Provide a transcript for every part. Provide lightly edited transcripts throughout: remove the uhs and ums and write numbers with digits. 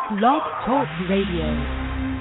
Blog Talk Radio.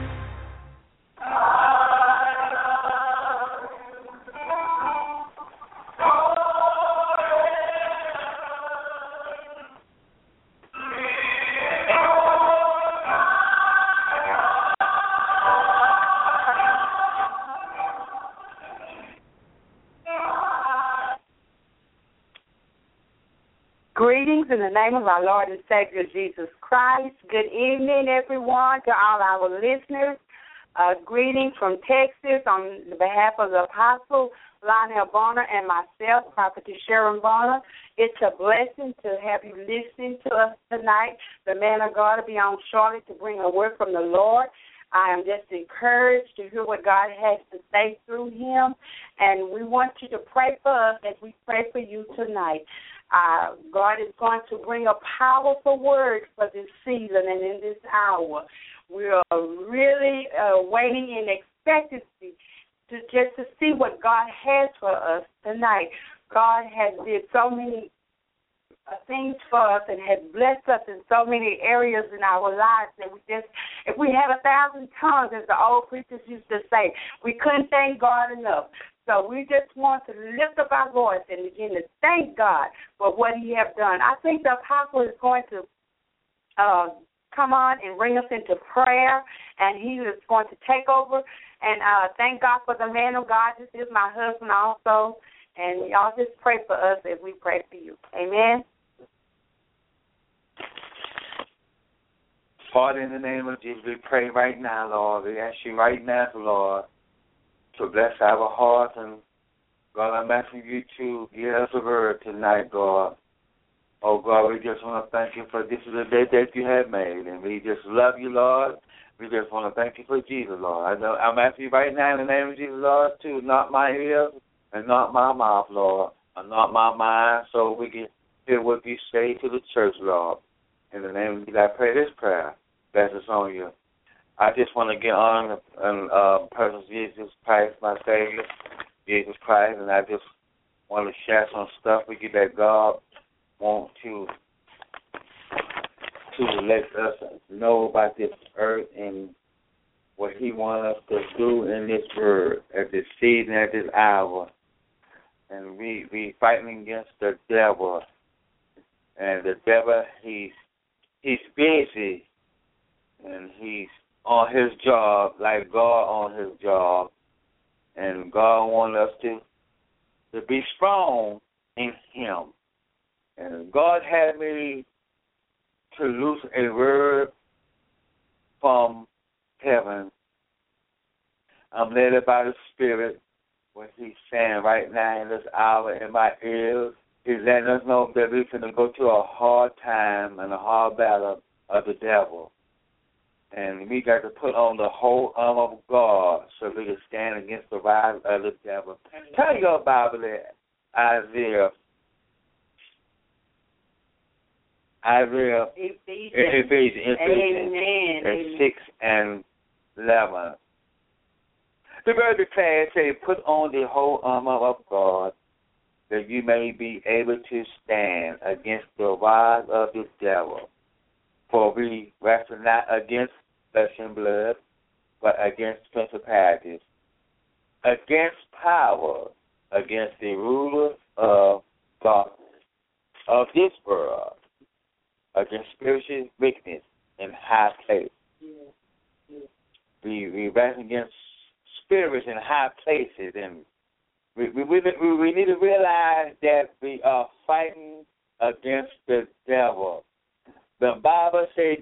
Greetings in the name of our Lord and Savior Jesus Christ. Good evening, everyone, to all our listeners. Greetings from Texas on behalf of the Apostle Lionel Bonner and myself, Prophetess Sharon Bonner. It's a blessing to have you listening to us tonight. The man of God will be on shortly to bring a word from the Lord. I am just encouraged to hear what God has to say through him, and we want you to pray for us as we pray for you tonight. God is going to bring a powerful word for this season and in this hour. We are really waiting in expectancy to see what God has for us tonight. God has did so many things for us and has blessed us in so many areas in our lives that if we had 1,000 tongues, as the old preachers used to say, we couldn't thank God enough. So we just want to lift up our voice and begin to thank God for what he has done. I think the apostle is going to come on and bring us into prayer, and he is going to take over. And thank God for the man of God. This is my husband also. And y'all just pray for us as we pray for you. Amen. Father, in the name of Jesus, we pray right now, Lord. We ask you right now, Lord, to bless our hearts. And, God, I'm asking you to give us a word tonight, God. Oh, God, we just want to thank you for this is the day that you have made. And we just love you, Lord. We just want to thank you for Jesus, Lord. I'm asking you right now in the name of Jesus, Lord, to not my ears and not my mouth, Lord, and not my mind, so we can hear what you say to the church, Lord. In the name of Jesus, I pray this prayer. Bless us on you. I just want to get on and person Jesus Christ, my Savior, Jesus Christ, and I just want to share some stuff with you that God wants to let us know about this earth and what he wants us to do in this word at this season, at this hour. And we fighting against the devil. And the devil, he's busy, and he's on his job like God on his job. And God wants us to be strong in him. And God had me to loose a word from heaven. I'm led by the Spirit, what he's saying right now in this hour in my ears. He's letting us know that we're going to go through a hard time and a hard battle of the devil. And we got to put on the whole armor of God so we can stand against the rise of the devil. Turn your Bible at Isaiah. Ephesians 6 and 11. The word declares, say, put on the whole armor of God, that you may be able to stand against the rise of the devil. For we wrestle not against flesh and blood, but against principalities, against power, against the rulers of darkness of this world, against spiritual wickedness in high places. We wrestle against spirits in high places, and we need to realize that we are fighting against the devil. The Bible says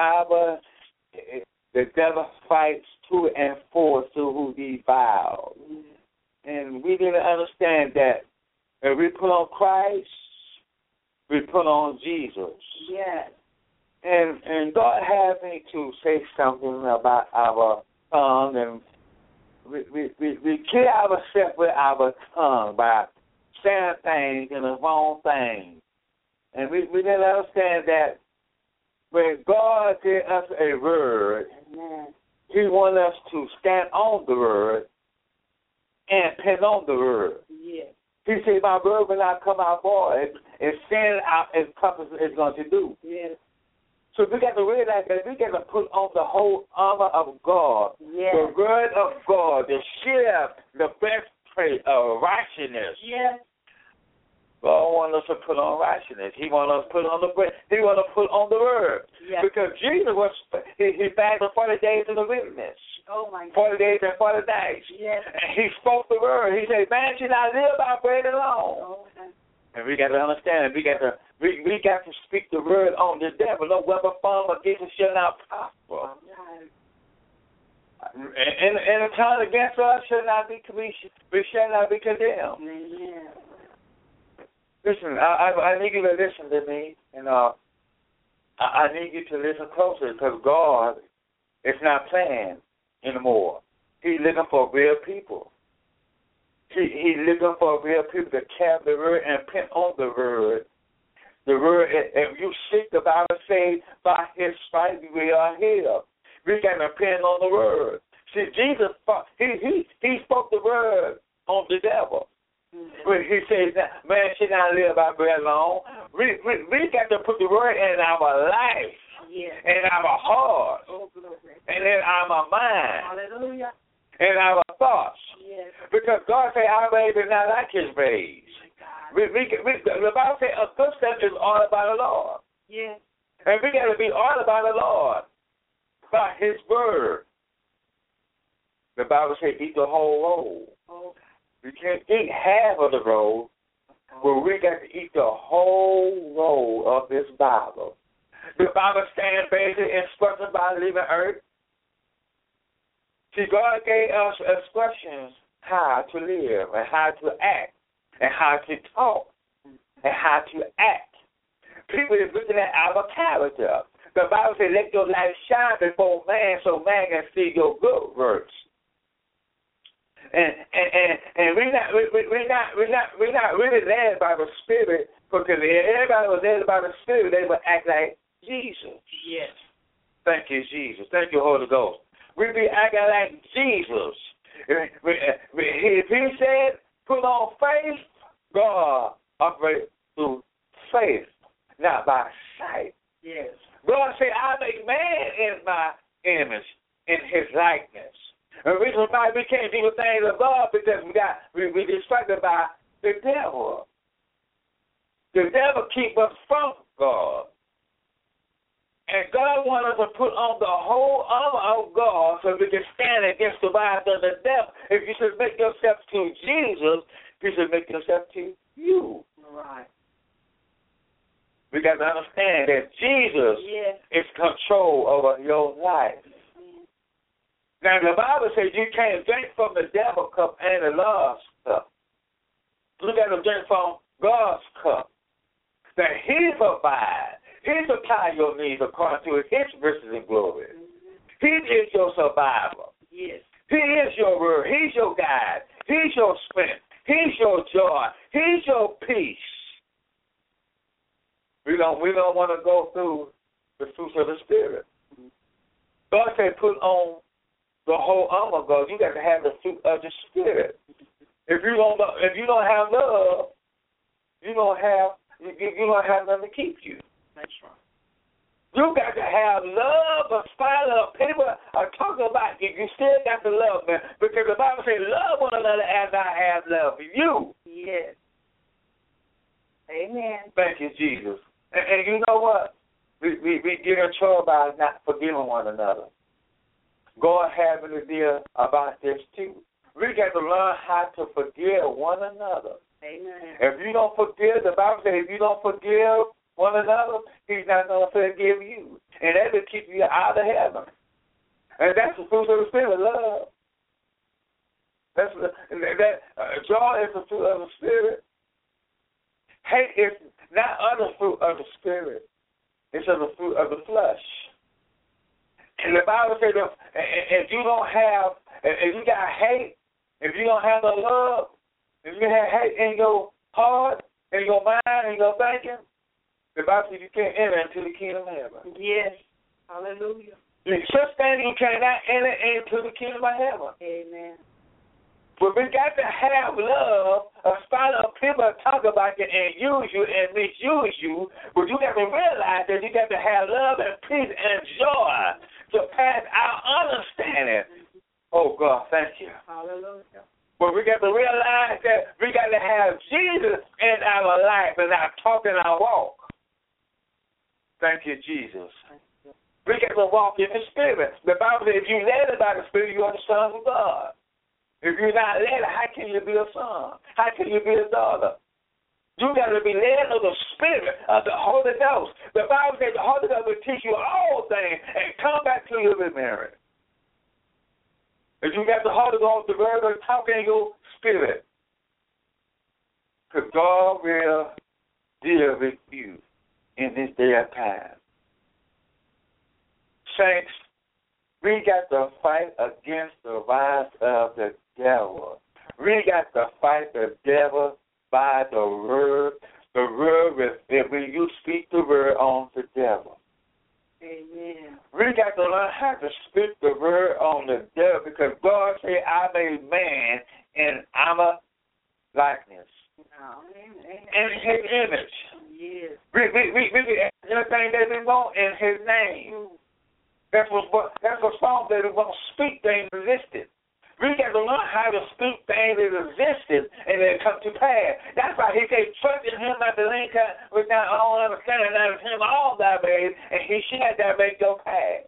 the devil fights to and forth to who he vows. And we need to understand that if we put on Christ, we put on Jesus. Yes. And God has me to say something about our tongue, and we kill ourselves with our tongue by saying things and the wrong things. And we need to understand that when God gives us a word, he wants us to stand on the word and pen on the word. Yes. He said, my word will not come out void. It's saying out its purpose is going to do. Yes. So we got to realize that we got to put on the whole armor of God, the word of God, the shield, the breastplate of righteousness. Yes. God wants us to put on righteousness. He wants us to put on the bread. He wants us to put on the word. Yes. Because Jesus he fasted 40 days in the wilderness. Oh, my God. 40 days and 40 nights. Yes. And he spoke the word. He said, man should not live by bread alone. Oh, okay. And we got to understand, we got to speak the word on the devil. No weapon formed against us shall not prosper. And the tongue against us shall not be condemned. Amen. Listen, I need you to listen to me, and I need you to listen closely, because God is not playing anymore. He's looking for real people. He's looking for real people to carry the word and pin on the word. The word, if you seek, the Bible says, by his stripes we are healed. We got to pin on the word. See, Jesus, he spoke the word on the devil. When he says, man should not live by bread alone. We got to put the word in our life, in our heart, and in our mind, Hallelujah. in our thoughts. Yes. Because God said, our ways are not like his ways. The Bible says a good step is all about the Lord. Yes. And we got to be all about the Lord, by his word. The Bible says, eat the whole roll. Okay. We can't eat half of the roll, but we got to eat the whole roll of this Bible. The Bible stands basically instructed by the living earth. See, God gave us instructions how to live and how to act and how to talk and how to act. People are looking at our character. The Bible says, let your light shine before man so man can see your good works. And we're not really led by the Spirit, because if everybody was led by the Spirit, they would act like Jesus. Yes. Thank you, Jesus. Thank you, Holy Ghost. We be acting like Jesus. If he said, put on faith, God operates through faith, not by sight. Yes. God said, I make man in my image, in his likeness. And the reason why we can't do the things of God, because we distracted by the devil. The devil keeps us from God. And God wants us to put on the whole armor of God so we can stand against the wiles of the devil. If you submit yourself to Jesus, you submit yourself to you. Right. We got to understand that Jesus is control over your life. Now, the Bible says you can't drink from the devil's cup and the Lord's cup. You got to drink from God's cup. That he provides. He supplies your needs according to his riches and glory. He is your survivor. Yes. He is your word. He's your guide. He's your strength. He's your joy. He's your peace. We don't want to go through the fruits of the Spirit. God said put on the whole armor of God. You got to have the fruit of the Spirit. If you don't have love, you don't have nothing to keep you. That's right. You got to have love, but spite of people are talking about you. You still got to love them, because the Bible says, love one another as I have loved you. Yes. Amen. Thank you, Jesus. And you know what? We get in trouble by not forgiving one another. God has an idea about this too. We got to learn how to forgive one another. Amen. If you don't forgive, the Bible says if you don't forgive one another, he's not going to forgive you. And that will keep you out of heaven. And that's the fruit of the Spirit, love. Joy is the fruit of the Spirit. Hate is not other fruit of the Spirit. It's of the fruit of the flesh. And the Bible says if you got hate, if you don't have no love, if you have hate in your heart, in your mind, in your thinking, the Bible says you can't enter into the kingdom of heaven. Yes. Hallelujah. Such thing you cannot enter into the kingdom of heaven. Amen. But we got to have love. A spot of people talk about you and use you and misuse you. But you got to realize that you got to have love and peace and joy to pass our understanding. Oh, God, thank you. Hallelujah. But we got to realize that we got to have Jesus in our life and our talk and our walk. Thank you, Jesus. We got to walk in the Spirit. The Bible says if you're led by the Spirit, you are the Son of God. If you're not led, how can you be a son? How can you be a daughter? You got to be led of the Spirit of the Holy Ghost. The Bible says the Holy Ghost will teach you all things and come back to you remembering. If you got the Holy Ghost, the Word will talk in your spirit. Because God will deal with you in this day of time. Saints, we got to fight against the rise of the devil. We got to fight the devil by the word. The word, when you speak the word on the devil. Amen. We got to learn how to speak the word on the devil because God said, I made man in our likeness. In his image. Yes. We everything that we want in his name. That's what song that we want to speak things existed. We got to learn how to speak things that existed and then come to pass. That's why he said, trust in him not to link up with thy own understanding, not of him all thy ways, and he shall direct your path.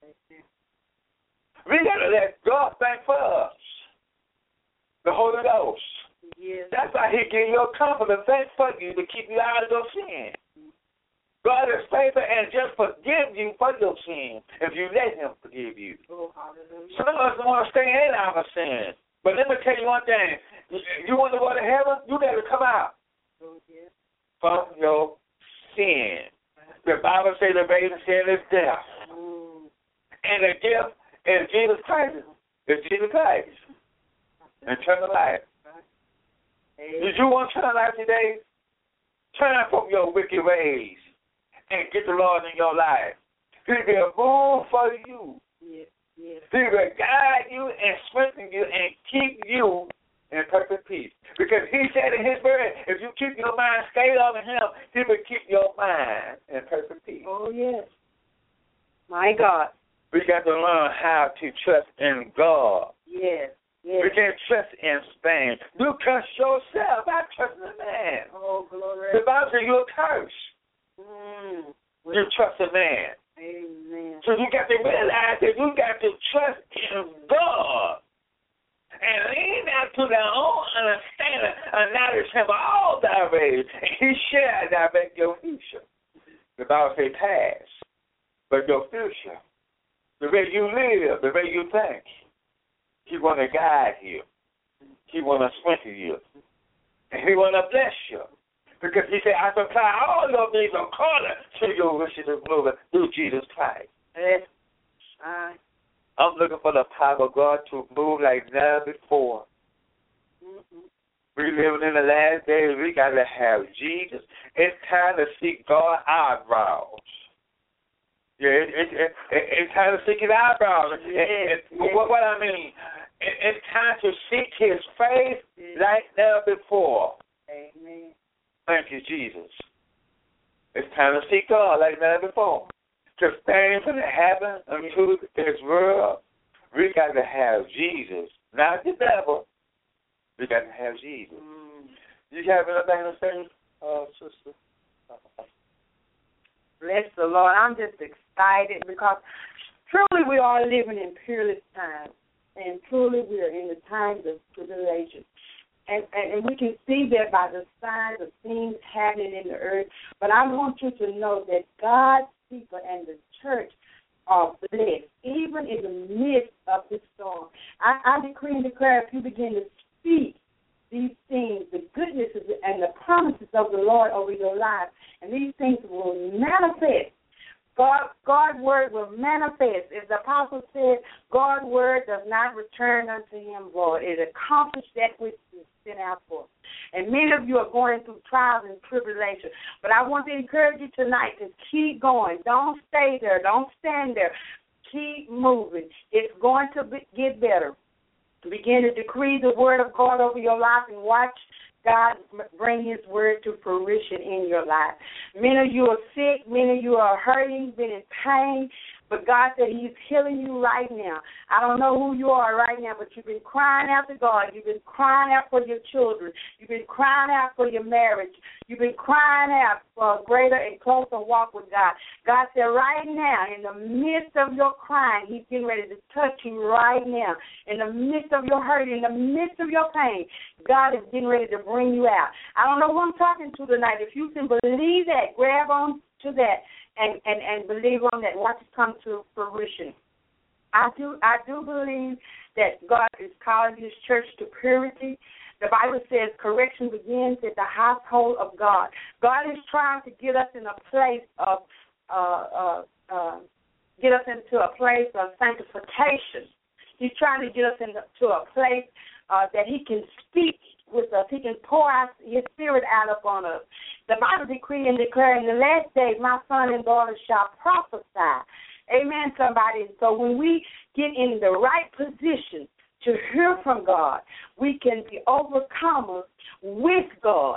We got to let God think for us. The Holy Ghost. Yes. That's why he give you a confidence think for you to keep you out of your sin. God is faithful and just forgive you for your sin if you let him forgive you. Oh, hallelujah. Some of us want to stay in our sin. But let me tell you one thing. You want to go to heaven, you got to come out from your sin. The Bible says the baby sin is death. And the gift is Jesus Christ. It's Jesus Christ. Eternal life. Did you want eternal life today? Turn from your wicked ways and get the Lord in your life. He will move for you. Yes. He will guide you and strengthen you and keep you in perfect peace. Because he said in his word, if you keep your mind stayed on him, he will keep your mind in perfect peace. Oh, yes. My God. We got to learn how to trust in God. Yes. We can't trust in Spain. You trust yourself, not trusting the man. Oh, glory. The Bible says you're cursed. You trust a man. Amen. So you got to realize that you got to trust in God and lean not to their own understanding and knowledge him all thy ways, and he shall direct your future. The Bible says past, but your future, the way you live, the way you think, he want to guide you. He want to strengthen you. And he want to bless you. Because he said, I supply all your needs according to your wishes and glory through Jesus Christ. Yes. I'm looking for the power of God to move like never before. We living in the last days. We got to have Jesus. It's time to seek God's eyebrows. Yeah, it's time to seek his eyebrows. What I mean, it's time to seek his face like never before. Amen. Thank you, Jesus. It's time to seek God like never before. To stand for the heaven unto this world, we got to have Jesus, not the devil. We got to have Jesus. You have anything to say, sister? Bless the Lord. I'm just excited because truly we are living in peerless times, and truly we are in the times of tribulation. And we can see that by the signs of things happening in the earth. But I want you to know that God's people and the church are blessed, even in the midst of the storm. I decree and declare if you begin to speak these things, the goodnesses and the promises of the Lord over your life, and these things will manifest. God's word will manifest. As the apostle said, God's word does not return unto him void. It accomplishes that which is sent out for. And many of you are going through trials and tribulation. But I want to encourage you tonight to keep going. Don't stay there. Don't stand there. Keep moving. It's going to get better. Begin to decree the word of God over your life and watch God bring his word to fruition in your life. Many of you are sick. Many of you are hurting, been in pain. But God said he's healing you right now. I don't know who you are right now, but you've been crying out to God. You've been crying out for your children. You've been crying out for your marriage. You've been crying out for a greater and closer walk with God. God said right now, in the midst of your crying, he's getting ready to touch you right now. In the midst of your hurt, in the midst of your pain, God is getting ready to bring you out. I don't know who I'm talking to tonight. If you can believe that, grab on to that. And believe on that. Watch it come to fruition. I do believe that God is calling his church to purity. The Bible says correction begins at the household of God. God is trying to get us in a place of sanctification. He's trying to get us into a place that he can speak with us. He can pour out his spirit out upon us. The Bible decree and declare in the last days, my son and daughter shall prophesy. Amen, somebody. So when we get in the right position to hear from God, we can be overcomers with God.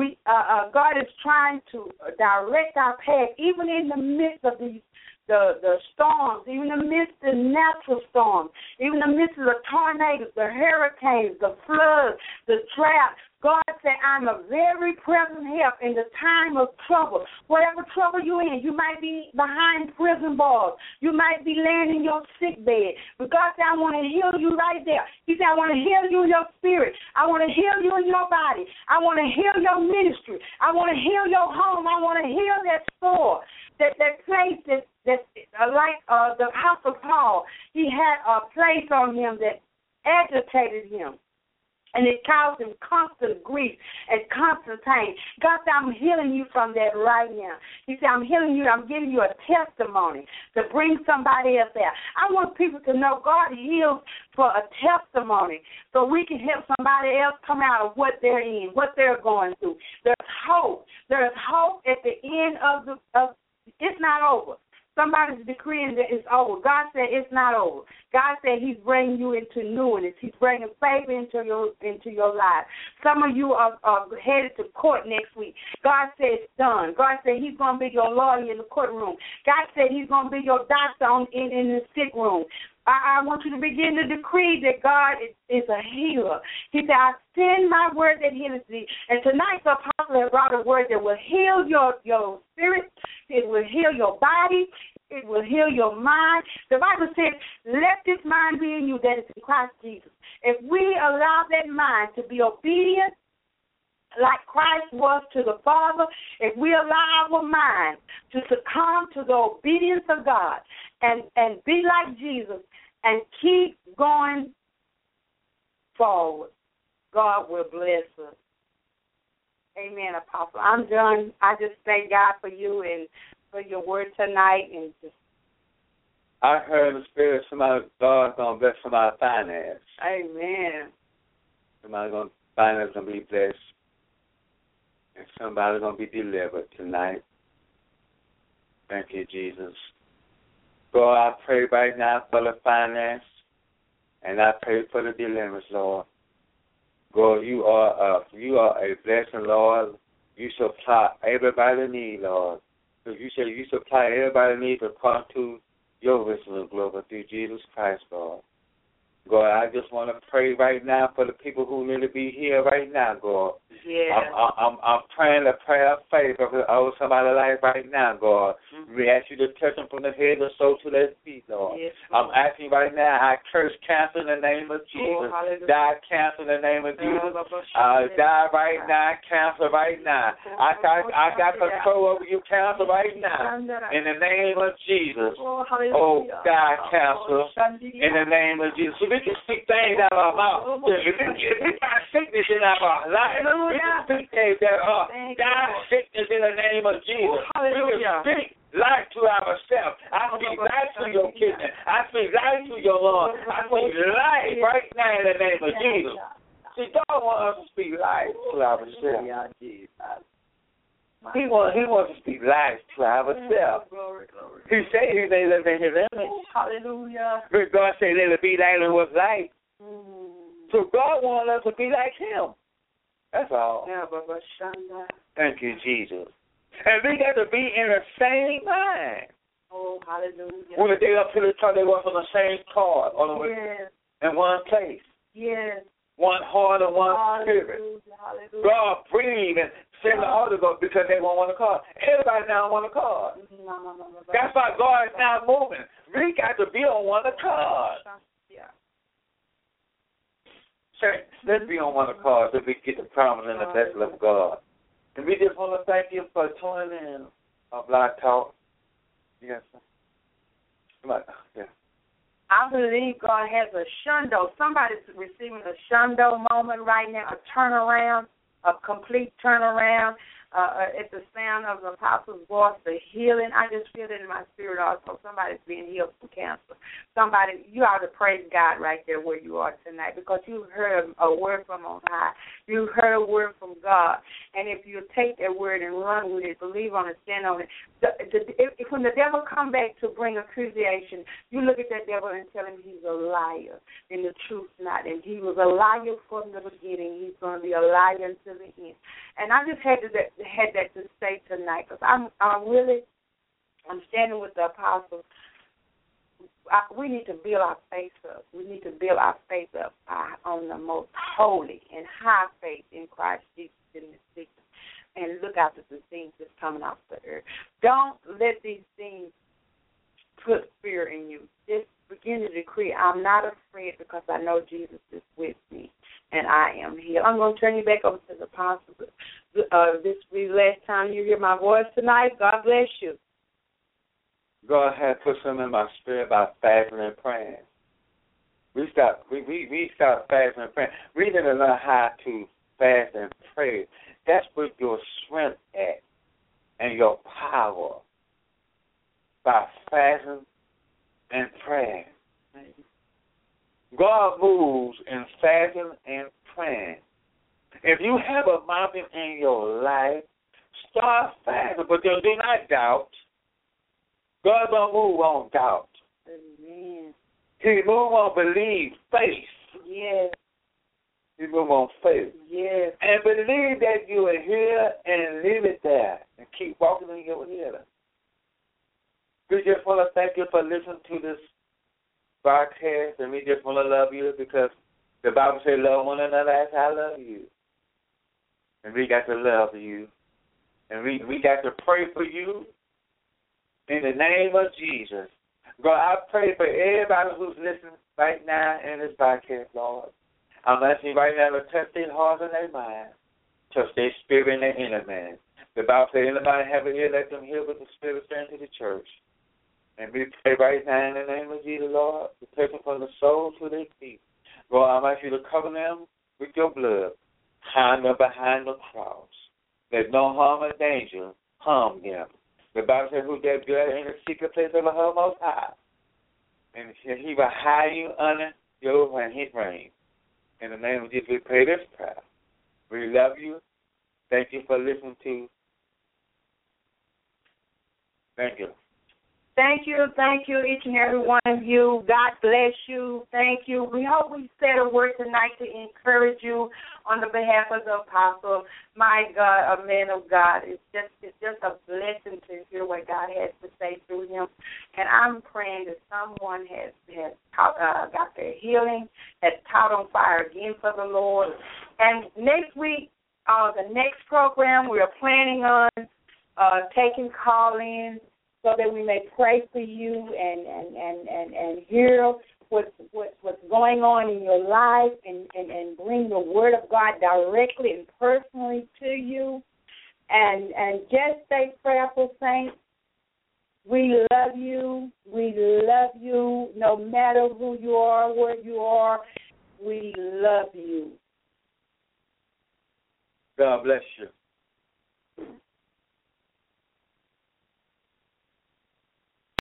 God is trying to direct our path, even in the midst of the storms, even in the midst of natural storms, even in the midst of the tornadoes, the hurricanes, the floods, the drought. God said, I'm a very present help in the time of trouble. Whatever trouble you're in, you might be behind prison bars. You might be laying in your sick bed. But God said, I want to heal you right there. He said, I want to heal you in your spirit. I want to heal you in your body. I want to heal your ministry. I want to heal your home. I want to heal that store, that place that's like the house of Paul. He had a place on him that agitated him. And it caused him constant grief and constant pain. God said, I'm healing you from that right now. He said, I'm healing you. I'm giving you a testimony to bring somebody else out. I want people to know God heals for a testimony so we can help somebody else come out of what they're in, what they're going through. There's hope. There's hope at the end of it's not over. Somebody's decreeing that it's over. God said it's not over. God said he's bringing you into newness. He's bringing favor into your life. Some of you are headed to court next week. God said it's done. God said he's going to be your lawyer in the courtroom. God said he's going to be your doctor in the sick room. I want you to begin to decree that God is a healer. He said, I send my word that heals thee. And tonight the apostle has brought a word that will heal your spirit. It will heal your body. It will heal your mind. The Bible says, let this mind be in you that is in Christ Jesus. If we allow that mind to be obedient, like Christ was to the Father, if we allow our mind to succumb to the obedience of God and be like Jesus and keep going forward, God will bless us. Amen, Apostle. I'm done. I just thank God for you and for your word tonight. And just I heard in the spirit God's going to bless somebody's finance. Amen. Somebody's finance going to be blessed. And somebody's going to be delivered tonight. Thank you, Jesus. God, I pray right now for the finance, and I pray for the deliverance, Lord. God, you are a blessing, Lord. You supply everybody's need, Lord. Because you say you supply everybody's need according to your wisdom and glory through Jesus Christ, Lord. God, I just want to pray right now for the people who need to be here right now, God. Yeah. I'm praying a prayer of faith over somebody's life right now, God. Mm-hmm. We ask you to touch them from the head to the soul to their feet, Lord. Yes, I'm asking you right now, I curse cancer in the name of Jesus. Die cancer in the name of Jesus. Die right now, cancer right now. I got control over you, cancer right now. In the name of Jesus. Die cancer in the name of Jesus. So we can speak things out of our mouth. We got sickness in our life. We can speak things that are die sickness in the name of Jesus. We can speak life to ourselves. I speak life to your kidney. I speak life to your lungs. I speak life right now in the name of Jesus. See, God wants us to speak life to ourselves. He wants to speak life to ourselves. Glory. He said he may live in his image. Hallelujah. But God said let it be light and was light. Mm-hmm. So God wants us to be like him. That's all. Yeah, Baba Shanda. Thank you, Jesus. And we got to be in the same mind. Oh, hallelujah. When they up to the church, they work on the same card, in one place. Yes. One heart and one spirit. Hallelujah. God breathe and send the Holy Ghost because they won't want a card. Everybody now want a card. That's why God is now moving. We got to be on one accord. Yeah. Let's be on one accord so we get the promise and the blessing of God. And we just want to thank you for tuning in on Blog Talk. Yes. Yeah. I believe God has a shundo. Somebody's receiving a shundo moment right now, a turnaround, a complete turnaround. At the sound of the apostle's voice, the healing. I just feel it in my spirit also. Somebody's being healed from cancer. Somebody, you ought to praise God right there where you are tonight because you heard a word from on high. You heard a word from God. And if you take that word and run with it, believe on it, stand on it, when the devil come back to bring accusation, you look at that devil and tell him he's a liar and the truth's not. And he was a liar from the beginning. He's going to be a liar until the end. And I just had that to say tonight because I'm standing with the apostles. We need to build our faith up. We need to build our faith up on the most holy and high faith in Christ Jesus in this season. And look out at the things that's coming off the earth. Don't let these things put fear in you. Just begin to decree, I'm not afraid because I know Jesus is with me and I am healed. I'm going to turn you back over to the apostle. This will be the last time you hear my voice tonight. God bless you. God had put something in my spirit about fasting and praying. We start fasting and praying. We need to learn how to fast and pray. That's where your strength at and your power by fasting and praying. God moves in fasting and praying. If you have a mountain in your life, start fasting, but do not doubt. God don't move on doubt. Amen. He move on believe, faith. Yes. He move on faith. Yes. And believe that you are here and leave it there and keep walking in your healing. We just want to thank you for listening to this broadcast, and we just want to love you because the Bible says love one another as I love you. And we got to love you. And we got to pray for you in the name of Jesus. God, I pray for everybody who's listening right now in this broadcast, Lord. I'm asking you right now to touch their hearts and their minds, touch their spirit and their inner man. The Bible says anybody have an ear, let them hear what the Spirit saying to the church. And we pray right now in the name of Jesus, Lord, to take them from the soul to their feet. Lord, I'm asking you to cover them with your blood, hide them behind the cross. Let no harm or danger harm them. The Bible says who that dwell in the secret place of the Most High. And he will hide you under your and his reign. In the name of Jesus, we pray this prayer. We love you. Thank you for listening to. Thank you. Thank you, each and every one of you. God bless you. Thank you. We hope we said a word tonight to encourage you on the behalf of the apostle. My God, a man of God. It's just a blessing to hear what God has to say through him. And I'm praying that someone has got their healing, has caught on fire again for the Lord. And next week, the next program, we are planning on taking call-ins, so that we may pray for you and hear what's going on in your life and bring the word of God directly and personally to you. And just stay prayerful, saints. We love you. We love you no matter who you are, where you are. We love you. God bless you.